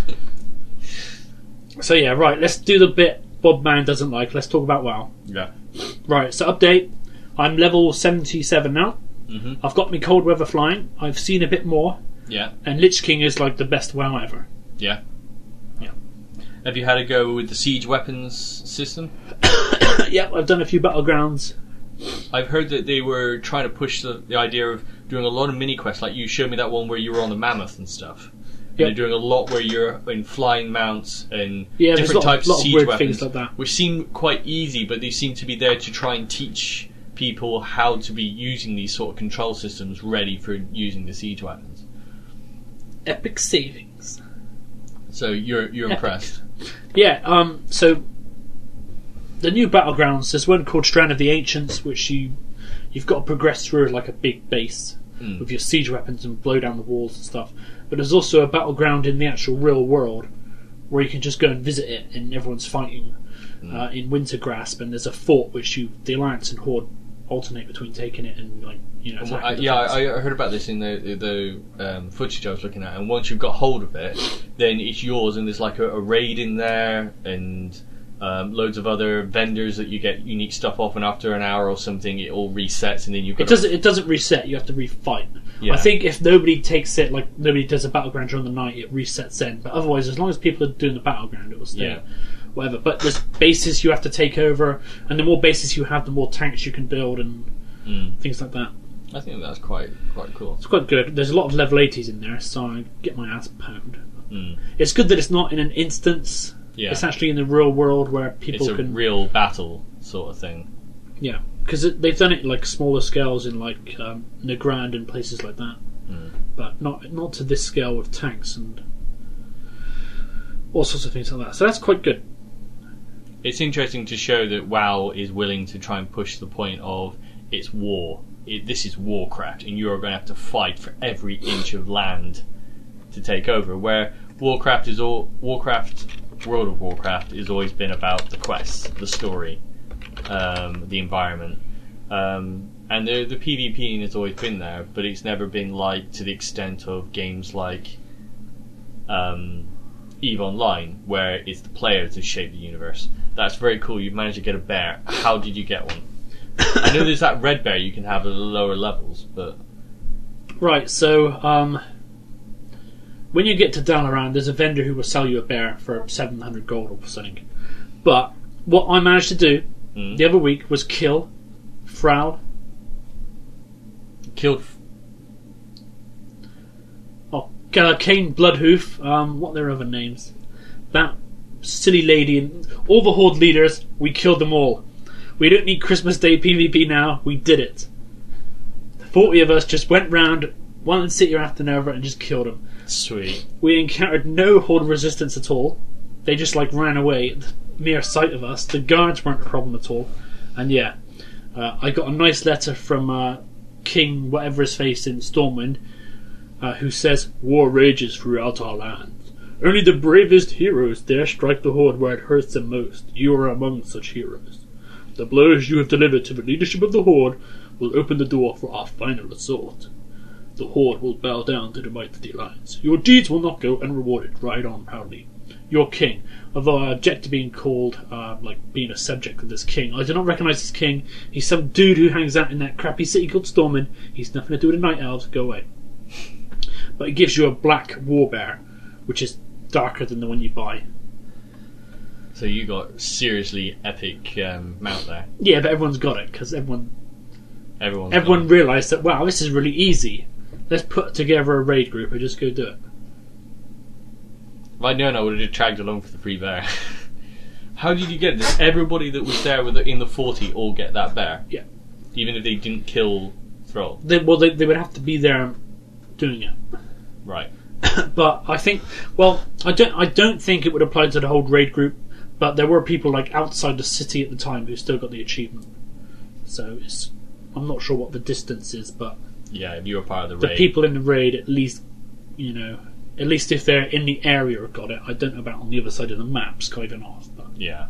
So yeah, right, let's do the bit Bob Man doesn't like. Let's talk about WoW. Yeah. Right, so update. I'm level seventy-seven now. hmm I've got me cold weather flying. I've seen a bit more. Yeah. And Lich King is like the best WoW ever. Yeah. Yeah. Have you had a go with the siege weapons system? Yep, I've done a few battlegrounds. I've heard that they were trying to push the, the idea of doing a lot of mini quests, like you showed me that one where you were on the mammoth and stuff. And Yep. they're doing a lot where you're in flying mounts and Yeah, there's different a lot, types lot of of siege weird weapons, things like that. which seem quite easy, but they seem to be there to try and teach people how to be using these sort of control systems ready for using the siege weapons. Epic savings. So you're you're Epic. impressed. Yeah, um, so the new battlegrounds, there's one called Strand of the Ancients, which you you've got to progress through like a big base Mm. with your siege weapons and blow down the walls and stuff. But there's also a battleground in the actual real world where you can just go and visit it and everyone's fighting Mm. uh, in Wintergrasp, and there's a fort which you the Alliance and Horde alternate between taking it and like you know. And attacking I, the yeah, place. I, I heard about this in the the um, footage I was looking at. And once you've got hold of it, then it's yours. And there's like a, a raid in there, and um, loads of other vendors that you get unique stuff off. And after an hour or something, it all resets, and then you've got It doesn't. It doesn't reset. You have to refight. Yeah. I think if nobody takes it, like nobody does a battleground during the night, it resets then. But otherwise, as long as people are doing the battleground, it will stay. Yeah. Whatever. But there's bases you have to take over, and the more bases you have, the more tanks you can build and Mm. things like that. I think that's quite quite cool. It's quite good. There's a lot of level eighties in there, so I get my ass pounded. Mm. It's good that it's not in an instance. Yeah, It's actually in the real world where people it's a can. real battle sort of thing. Yeah, because they've done it in like smaller scales in like um, Nagrand and places like that. Mm. But not not to this scale with tanks and all sorts of things like that. So that's quite good. It's interesting to show that WoW is willing to try and push the point of it's war. It, this is Warcraft, and you're going to have to fight for every inch of land to take over. Where Warcraft is all Warcraft, World of Warcraft, has always been about the quests, the story, um, the environment. Um, And the the PvPing has always been there, but it's never been like to the extent of games like um, EVE Online, where it's the players that shape the universe. That's very cool. You've managed to get a bear. How did you get one? I know there's that red bear you can have at the lower levels, but right. So um, when you get to Dalaran, there's a vendor who will sell you a bear for seven hundred gold or something. But what I managed to do mm. the other week was kill Frau. Killed. Oh, uh, Kane Bloodhoof. Um, what are their other names? That silly lady and all the Horde leaders. We killed them all. We don't need Christmas Day PvP now. We did it. Forty of us just went round one city after another and just killed them. Sweet. We encountered no Horde resistance at all. They just like ran away at the mere sight of us. The guards weren't a problem at all. And yeah, uh, I got a nice letter from uh, King whatever his face in Stormwind, uh, who says, "War rages throughout our lands. Only the bravest heroes dare strike the Horde where it hurts them most. You are among such heroes. The blows you have delivered to the leadership of the Horde will open the door for our final assault. The Horde will bow down to the might of the Alliance. Your deeds will not go unrewarded. Ride on proudly. Your king." Although I object to being called, uh, like, being a subject of this king. I do not recognise this king. He's some dude who hangs out in that crappy city called Stormwind. He's nothing to do with the Night Elves. Go away. But it gives you a black war bear, which is darker than the one you buy. So you got seriously epic um, mount there. Yeah, but everyone's got it, because everyone... Everyone's everyone realised that, wow, this is really easy. Let's put together a raid group and just go do it. If I'd known, I would have just dragged along for the free bear. How did you get this? Everybody that was there with the, in the forty all get that bear? Yeah. Even if they didn't kill Thrall? They, well, they, they would have to be there doing it. Right. But I think, well, I don't, I don't think it would apply to the whole raid group, but there were people like outside the city at the time who still got the achievement. So it's, I'm not sure what the distance is, but yeah, if you were part of the the raid, people in the raid at least, you know, at least if they're in the area have got it. I don't know about on the other side of the map, skiving off. But yeah.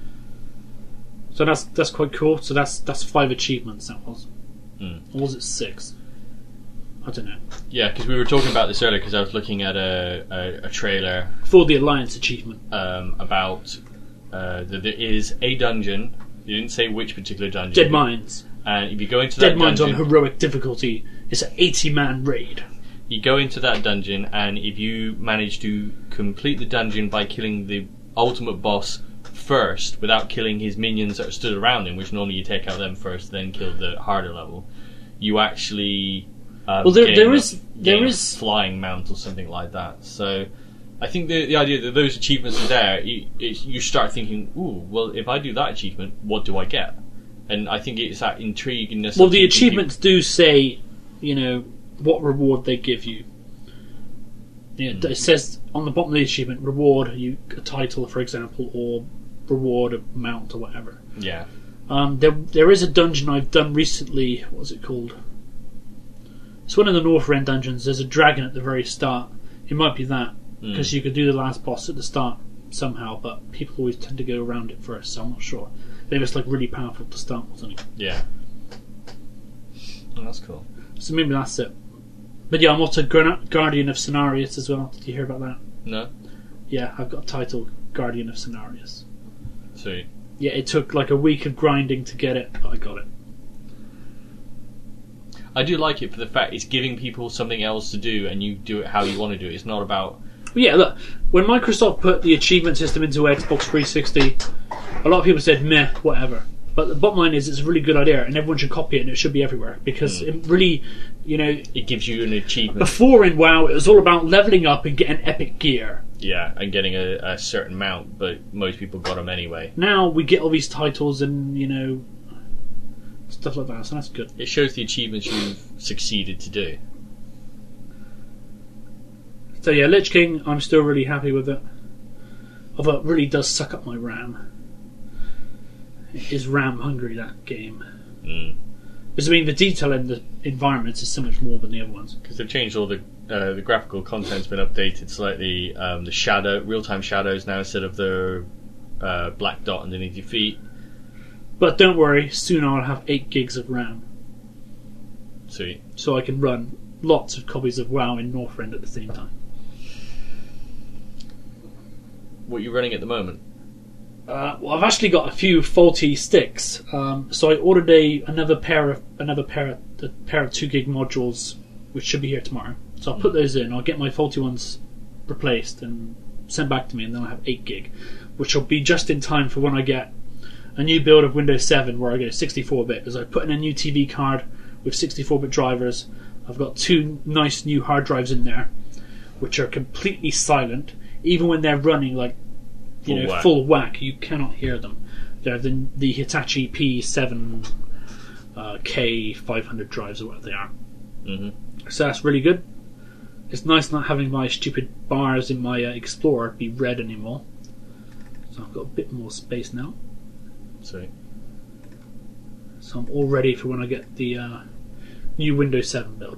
So that's that's quite cool. So that's that's five achievements. That was, mm. or was it six? I don't know. Yeah, because we were talking about this earlier. Because I was looking at a a, a trailer for the Alliance achievement um, about uh, that there is a dungeon. You didn't say which particular dungeon. Dead Mines. And if you go into Dead that Mines dungeon, on heroic difficulty, it's an eighty man raid. You go into that dungeon, and if you manage to complete the dungeon by killing the ultimate boss first, without killing his minions that are stood around him, which normally you take out them first, then kill the harder level, you actually um, well, there, gain there a, is there gain is a flying mount or something like that. So I think the the idea that those achievements are there, you, it, you start thinking, ooh, well, if I do that achievement, what do I get? And I think it's that intriguiness. Well, the achievements people. do say, you know, what reward they give you. Yeah, mm. It says on the bottom of the achievement, reward you a title, for example, or reward a mount or whatever. Yeah. Um, there, there is a dungeon I've done recently. What's it called? It's one of the Northrend dungeons. There's a dragon at the very start. It might be that because mm. you could do the last boss at the start somehow, but people always tend to go around it first. So I'm not sure. Maybe it's like really powerful to start or something. Yeah. Oh, that's cool. So maybe that's it. But yeah, I'm also Guardian of Cenarius as well. Did you hear about that? No. Yeah, I've got a title, Guardian of Cenarius. Sweet. Yeah, it took like a week of grinding to get it, but I got it. I do like it for the fact it's giving people something else to do, and you do it how you want to do it. It's not about... Well, yeah, look, when Microsoft put the achievement system into Xbox three sixty, a lot of people said, meh, whatever. But the bottom line is it's a really good idea, and everyone should copy it, and it should be everywhere, because mm. it really, you know... It gives you an achievement. Before in WoW, it was all about levelling up and getting epic gear. Yeah, and getting a, a certain mount, but most people got them anyway. Now we get all these titles and, you know, stuff like that, so that's good. It shows the achievements you've succeeded to do. So yeah, Lich King, I'm still really happy with it. Although it really does suck up my RAM. It is RAM hungry, that game. Mm. Because I mean, the detail in the environments is so much more than the other ones. Because they've changed all the uh, the graphical content's been updated slightly. Um, the shadow, real time shadows now instead of the uh, black dot underneath your feet. But don't worry, soon I'll have eight gigs of RAM. Sweet. So I can run lots of copies of WoW in Northrend at the same time. What are you running at the moment? Uh, well, I've actually got a few faulty sticks, um, so I ordered a another pair of another pair of, a pair of two gig modules, which should be here tomorrow. So I'll put those in. I'll get my faulty ones replaced and sent back to me, and then I'll have eight gig, which will be just in time for when I get a new build of Windows seven where I go sixty-four bit. Because I put in a new T V card with sixty-four bit drivers. I've got two nice new hard drives in there, which are completely silent, even when they're running like. You Full know, whack. full whack. You cannot hear them. They're the, the Hitachi P seven uh, K five hundred drives or whatever they are. Mm-hmm. So that's really good. It's nice not having my stupid bars in my uh, Explorer be red anymore. So I've got a bit more space now. Sweet. So I'm all ready for when I get the uh, new Windows seven build.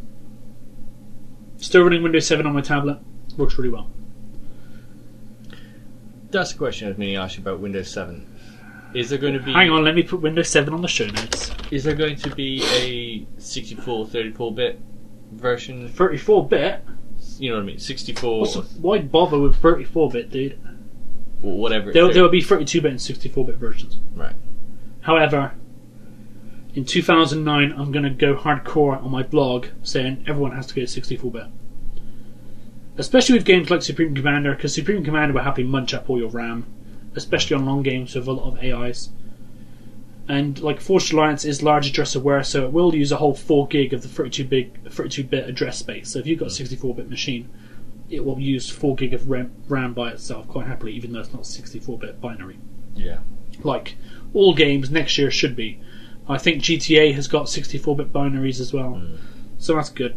Still running Windows seven on my tablet. Works really well. That's a question I was meaning to ask you about Windows seven. Is there going to be... Hang on, let me put Windows seven on the show notes. Is there going to be a sixty-four, thirty-four bit version? thirty-four bit? You know what I mean? sixty-four... What's the, why bother with thirty-four bit, dude? Or whatever. There, there will be thirty-two bit and sixty-four bit versions. Right. However, in two thousand nine, I'm going to go hardcore on my blog saying everyone has to go to sixty-four bit. Especially with games like Supreme Commander, because Supreme Commander will happily munch up all your RAM, especially on long games with a lot of A Is. And like Forged Alliance is large address aware, so it will use a whole four gig of the thirty-two bit address space. So if you've got a sixty-four bit machine, it will use four gig of RAM, RAM by itself quite happily, even though it's not sixty-four bit binary. Yeah. Like all games next year should be. I think G T A has got sixty-four bit binaries as well, Mm. so that's good.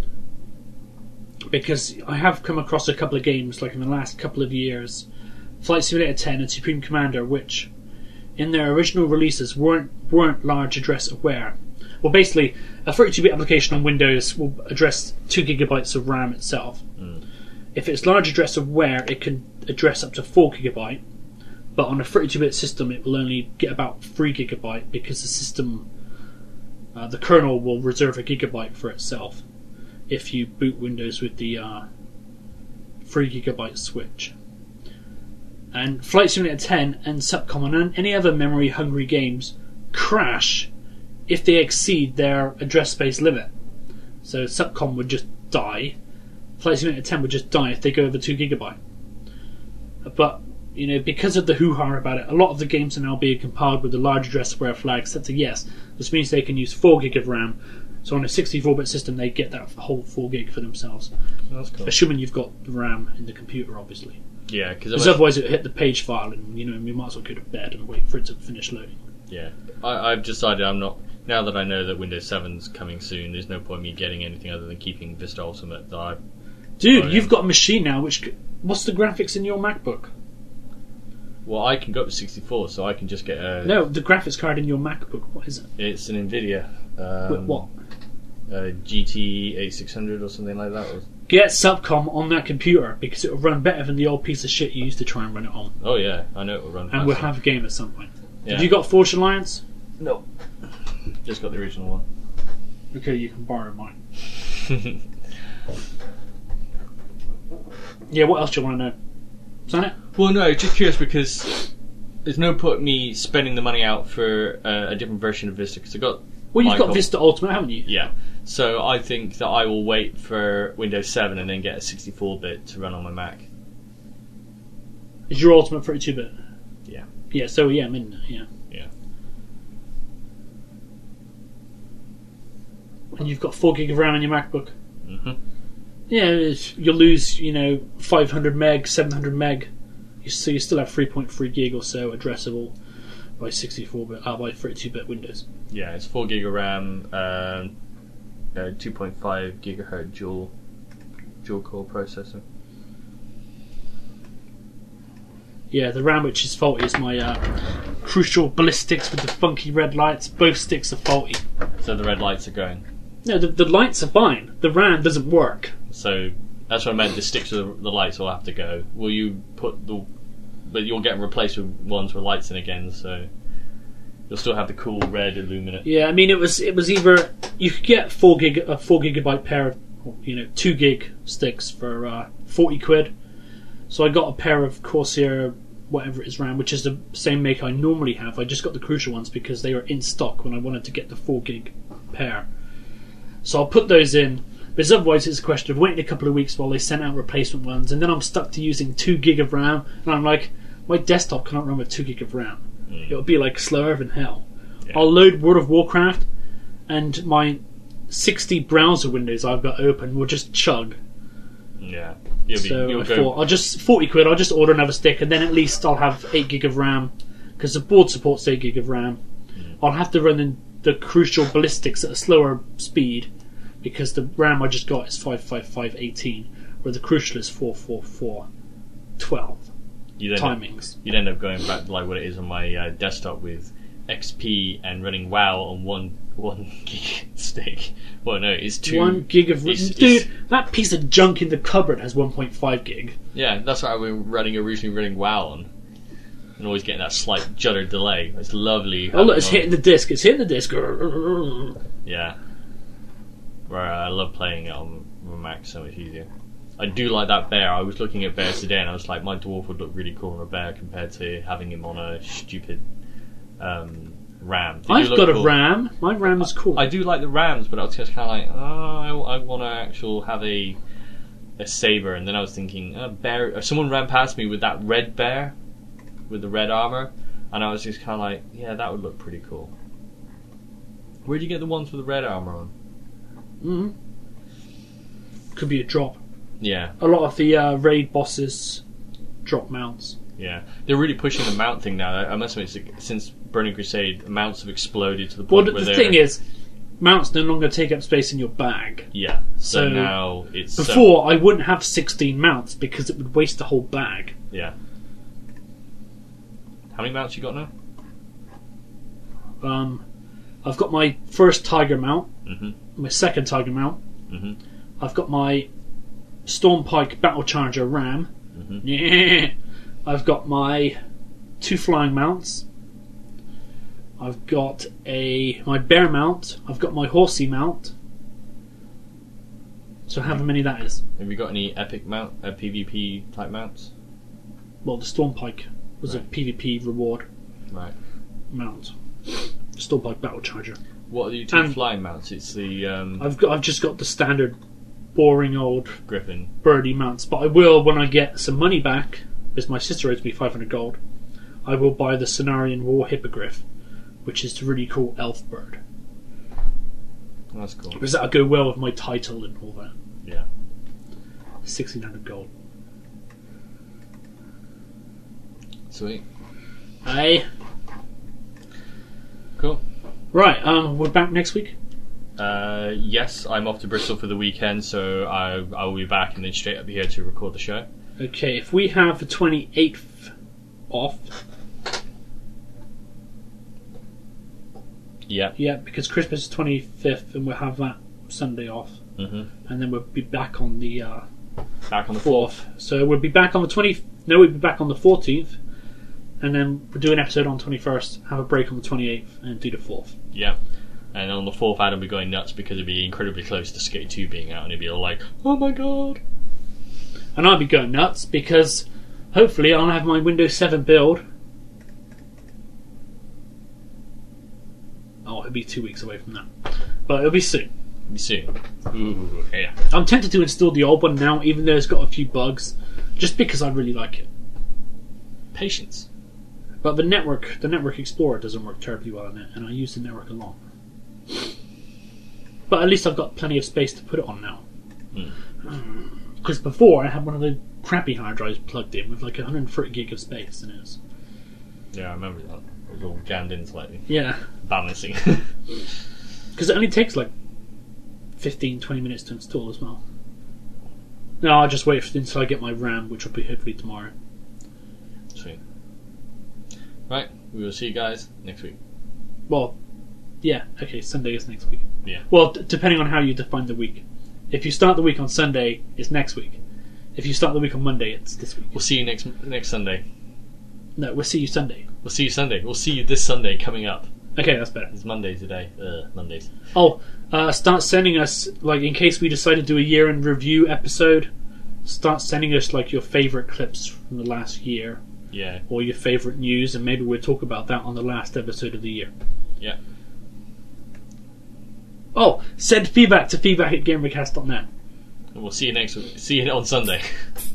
Because I have come across a couple of games, like in the last couple of years, Flight Simulator ten and Supreme Commander, which in their original releases weren't weren't large address aware. Well, basically, a thirty-two bit application on Windows will address two gigabytes of RAM itself. Mm. If it's large address aware, it can address up to four gigabyte. But on a thirty-two bit system, it will only get about three gigabyte because the system, uh, the kernel will reserve a gigabyte for itself if you boot Windows with the uh, three gigabyte switch. And Flight Simulator ten and Subcom and any other memory hungry games crash if they exceed their address space limit. So Subcom would just die. Flight Simulator ten would just die if they go over two gigabyte. But you know, because of the hoo-ha about it, a lot of the games are now being compiled with the large address aware flag set to yes. This means they can use four gig of RAM. So on a sixty-four bit system, they get that whole four gig for themselves. That's cool. Assuming you've got the RAM in the computer, obviously. Yeah, because Because otherwise it would hit the page file and, you know, we might as well go to bed and wait for it to finish loading. Yeah, I, I've decided I'm not. Now that I know that Windows seven's coming soon, there's no point in me getting anything other than keeping Vista Ultimate. That I, Dude, Oh, yeah. you've got a machine now, which... What's the graphics in your MacBook? well, I can go up to sixty-four, so I can just get a. No, the graphics card in your MacBook, what is it? It's an Nvidia. Wait, Um, what? Uh, G T eighty-six hundred or something like that. Or, Get Subcom on that computer, because it'll run better than the old piece of shit you used to try and run it on. oh yeah, I know it will run. And we'll faster. have a game at some point. Yeah. Have you got Forged Alliance? No. Just got the original one. Okay, you can borrow mine. Yeah, what else do you want to know? Is that it? Well, no, just curious because there's no point in me spending the money out for uh, a different version of Vista because I got. Well, you've Michael. got Vista Ultimate, haven't you? Yeah. So I think that I will wait for Windows seven and then get a sixty-four bit to run on my Mac. Is your Ultimate thirty-two bit? Yeah. Yeah, so yeah, I'm in there, yeah. Yeah. And you've got four gig of RAM in your MacBook. hmm Yeah, it's- you'll lose, you know, five hundred meg, seven hundred meg. You, so you still have three point three gig or so addressable by sixty-four bit, uh, by thirty-two bit Windows. Yeah, it's four gig of RAM, um, uh, two point five gigahertz dual dual core processor. Yeah, the RAM which is faulty is my uh, Crucial Ballistics with the funky red lights. Both sticks are faulty. So the red lights are going. No, the, the lights are fine. The RAM doesn't work. So that's what I meant. The sticks with the, the lights will have to go. Will you put the? But you'll get replaced with ones with lights in again. So You'll still have the cool red Illuminate. Yeah, I mean, it was it was either you could get four gig a four gigabyte pair of, you know, two gig sticks for uh, forty quid. So I got a pair of Corsair, whatever it is, RAM, which is the same make I normally have. I just got the Crucial ones because they were in stock when I wanted to get the four gig pair. So I'll put those in. Because otherwise it's a question of waiting a couple of weeks while they send out replacement ones, and then I'm stuck to using two gig of RAM, and I'm like, my desktop cannot run with two gig of RAM. Mm. It'll be like slower than hell. Yeah. I'll load World of Warcraft, and my sixty browser windows I've got open will just chug. Yeah. You'll be, so you'll I go... thought, I'll just forty quid. I'll just order another stick, and then at least I'll have eight gig of RAM, because the board supports eight gig of RAM. Mm. I'll have to run in the Crucial ballistics at a slower speed, because the RAM I just got is five five five eighteen, where the Crucial is four four four twelve. You'd timings. Up, you'd end up going back to like what it is on my uh, desktop with X P and running WoW on one one gig stick. Well, no, it's two. One gig of it's, dude. It's, that piece of junk in the cupboard has one point five gig. Yeah, that's what I was running originally running WoW on, and always getting that slight judder delay. It's lovely. Oh look, it's on. hitting the disc. It's hitting the disc. Yeah. Where I love playing it on my Mac, so much easier. I do like that bear. I was looking at bears today, and I was like, my dwarf would look really cool on a bear compared to having him on a stupid um, ram. They I've got cool. a ram. My ram is cool. I, I do like the rams, but I was just kind of like, oh, I, I want to actually have a a saber. And then I was thinking, a bear. Someone ran past me with that red bear with the red armor, and I was just kind of like, yeah, that would look pretty cool. Where'd you get the ones with the red armor on? Mm-hmm. Could be a drop. Yeah. A lot of the uh, raid bosses drop mounts. Yeah. They're really pushing the mount thing now. I must admit, since Burning Crusade, mounts have exploded to the point well, where the they're... thing is, mounts no longer take up space in your bag. Yeah. So, so now it's... Before, um, I wouldn't have sixteen mounts because it would waste the whole bag. Yeah. How many mounts you got now? Um, I've got my first Tiger mount. Mm-hmm. My second Tiger mount. Mm-hmm. I've got my Stormpike Battle Charger Ram. Mm-hmm. Yeah. I've got my two flying mounts. I've got a my bear mount. I've got my horsey mount. So however many that is. Have you got any epic mount, uh, PvP type mounts? Well, the Stormpike was right. a PvP reward right. mount. Stormpike Battle Charger. What are your two and flying mounts? It's the um, I've got I've just got the standard boring old Griffin birdie mounts, but I will when I get some money back, because my sister owes me five hundred gold. I will buy the Cenarian War Hippogriff, which is a really cool elf bird. That's cool. Because that'll go well with my title and all that. Yeah. Sixteen hundred gold. Sweet. Aye. Cool. Right, um, we're back next week. Uh, yes, I'm off to Bristol for the weekend, so I I will be back and then straight up here to record the show. Okay, if we have the twenty-eighth off. Yeah. Yeah, because Christmas is twenty-fifth, and we'll have that Sunday off, mm-hmm. and then we'll be back on the uh, back on the fourth. So we'll be back on the twentieth. No, we'll be back on the fourteenth. And then we'll do an episode on the twenty-first, have a break on the twenty-eighth, and do the fourth. Yeah. And on the fourth, Adam will be going nuts because it'd be incredibly close to Skate two being out, and he'd be all like, oh my god. And I'll be going nuts because hopefully I'll have my Windows seven build. Oh, it'll be two weeks away from that. But it'll be soon. It'll be soon. Ooh, yeah. I'm tempted to install the old one now, even though it's got a few bugs, just because I really like it. Patience. But the network, the Network Explorer doesn't work terribly well on it, and I use the network a lot. But at least I've got plenty of space to put it on now. Because mm. before I had one of the crappy hard drives plugged in with like one hundred thirty gig of space in it. Yeah, I remember that. It was all jammed in slightly. Yeah. Balancing. Because it only takes like fifteen to twenty minutes to install as well. No, I'll just wait until I get my RAM, which will be hopefully tomorrow. Sweet. Right, we will see you guys next week. Well, yeah, okay, Sunday is next week. Yeah. Well, d- depending on how you define the week. If you start the week on Sunday, it's next week. If you start the week on Monday, it's this week. We'll see you next next Sunday. No, we'll see you Sunday. We'll see you Sunday. We'll see you this Sunday coming up. Okay, that's better. It's Monday today. Uh, Mondays. Oh, uh, start sending us, like, in case we decide to do a year in review episode, start sending us, like, your favourite clips from the last year. Yeah. Or your favourite news, and maybe we'll talk about that on the last episode of the year. Yeah. Oh, send feedback to feedback at gamercast dot net. And we'll see you next week. See you on Sunday.